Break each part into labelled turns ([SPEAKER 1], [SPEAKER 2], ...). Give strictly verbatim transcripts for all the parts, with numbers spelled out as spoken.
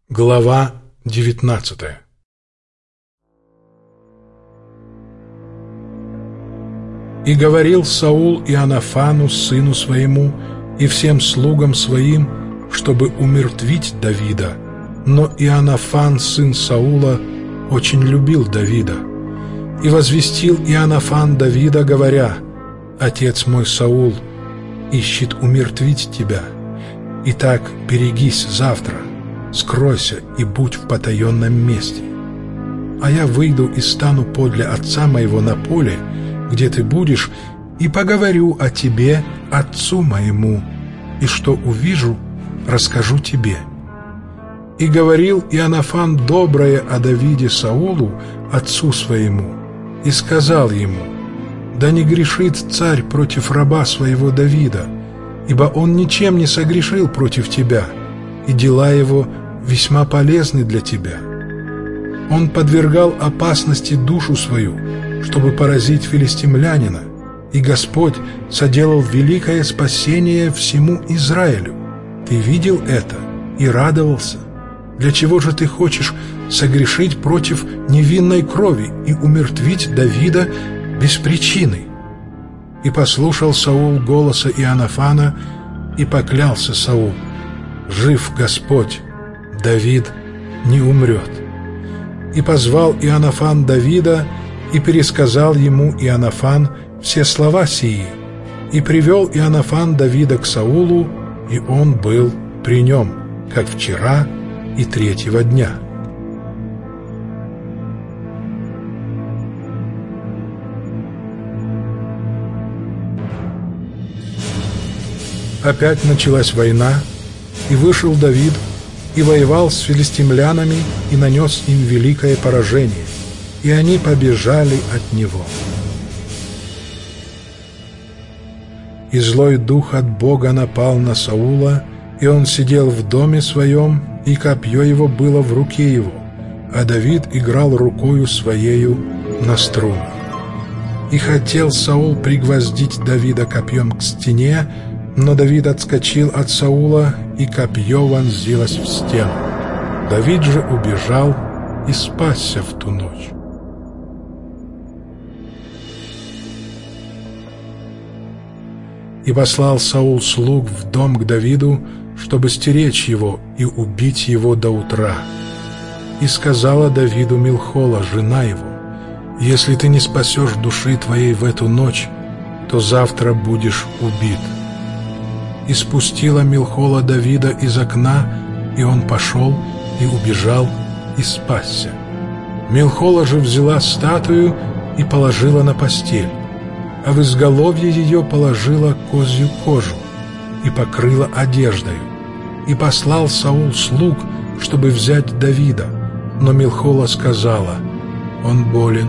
[SPEAKER 1] Глава девятнадцатая. И говорил Саул Иоаннафану, сыну своему, и всем слугам своим, чтобы умертвить Давида. Но Иоаннафан, сын Саула, очень любил Давида. И возвестил Иоаннафан Давида, говоря: «Отец мой Саул ищет умертвить тебя. Итак, берегись завтра, скройся и будь в потаенном месте. А я выйду и стану подле отца моего на поле, где ты будешь, и поговорю о тебе отцу моему, и что увижу, расскажу тебе». И говорил Иоаннафан доброе о Давиде Саулу, отцу своему, и сказал ему: «Да не грешит царь против раба своего Давида, ибо он ничем не согрешил против тебя, и дела его весьма полезны для тебя. Он подвергал опасности душу свою, чтобы поразить филистимлянина, и Господь соделал великое спасение всему Израилю. Ты видел это и радовался. Для чего же ты хочешь согрешить против невинной крови и умертвить Давида без причины?» И послушал Саул голоса Иоаннафана, и поклялся Саул: «Жив Господь, Давид не умрет». И позвал Иоаннафан Давида, и пересказал ему Иоаннафан все слова сии, и привел Иоаннафан Давида к Саулу, и он был при нем, как вчера и третьего дня. Опять началась война, и вышел Давид, и воевал с филистимлянами, и нанес им великое поражение, и они побежали от него. И злой дух от Бога напал на Саула, и он сидел в доме своем, и копье его было в руке его, а Давид играл рукою своею на струнах. И хотел Саул пригвоздить Давида копьем к стене, но Давид отскочил от Саула, и копье вонзилось в стену. Давид же убежал и спасся в ту ночь. И послал Саул слуг в дом к Давиду, чтобы стеречь его и убить его до утра. И сказала Давиду Милхола, жена его: «Если ты не спасешь души твоей в эту ночь, то завтра будешь убит». И спустила Милхола Давида из окна, и он пошел и убежал и спасся. Милхола же взяла статую и положила на постель, а в изголовье ее положила козью кожу и покрыла одеждою. И послал Саул слуг, чтобы взять Давида, но Милхола сказала: «Он болен».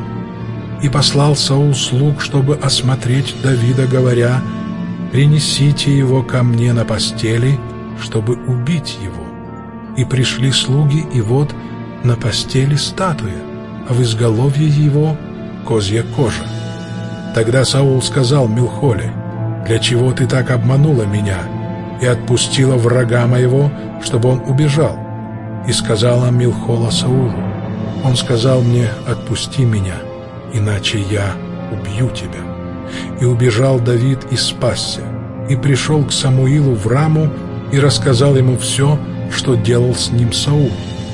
[SPEAKER 1] И послал Саул слуг, чтобы осмотреть Давида, говоря: «Принесите его ко мне на постели, чтобы убить его». И пришли слуги, и вот на постели статуя, а в изголовье его козья кожа. Тогда Саул сказал Милхоле: «Для чего ты так обманула меня и отпустила врага моего, чтобы он убежал?» И сказала Милхола Саулу: «Он сказал мне: отпусти меня, иначе я убью тебя». И убежал Давид и спасся, и пришел к Самуилу в Раму, и рассказал ему все, что делал с ним Саул.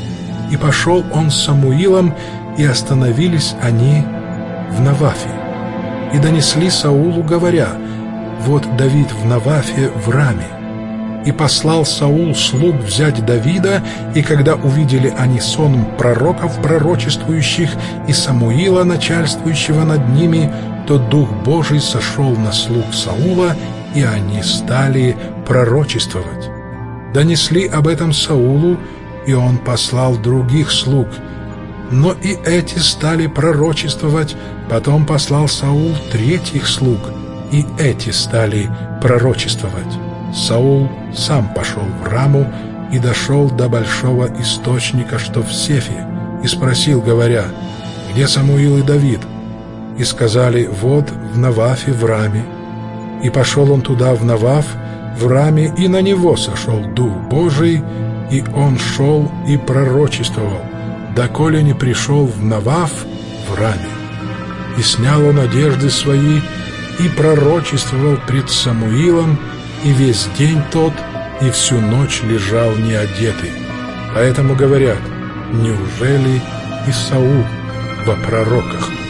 [SPEAKER 1] И пошел он с Самуилом, и остановились они в Навафе. И донесли Саулу, говоря: «Вот Давид в Навафе в Раме». И послал Саул слуг взять Давида, и когда увидели они сон пророков, пророчествующих, и Самуила, начальствующего над ними, то Дух Божий сошел на слуг Саула, и они стали пророчествовать. Донесли об этом Саулу, и он послал других слуг. Но и эти стали пророчествовать. Потом послал Саул третьих слуг, и эти стали пророчествовать. Саул сам пошел в Раму и дошел до большого источника, что в Сефе, и спросил, говоря: «Где Самуил и Давид?» И сказали: «Вот в Навафе в Раме». И пошел он туда в Наваф в Раме, и на него сошел Дух Божий, И он шел и пророчествовал, доколе не пришел в Наваф в Раме. И снял он одежды свои, и пророчествовал пред Самуилом, и весь день тот, и всю ночь лежал неодетый. Поэтому говорят: неужели и Саул во пророках?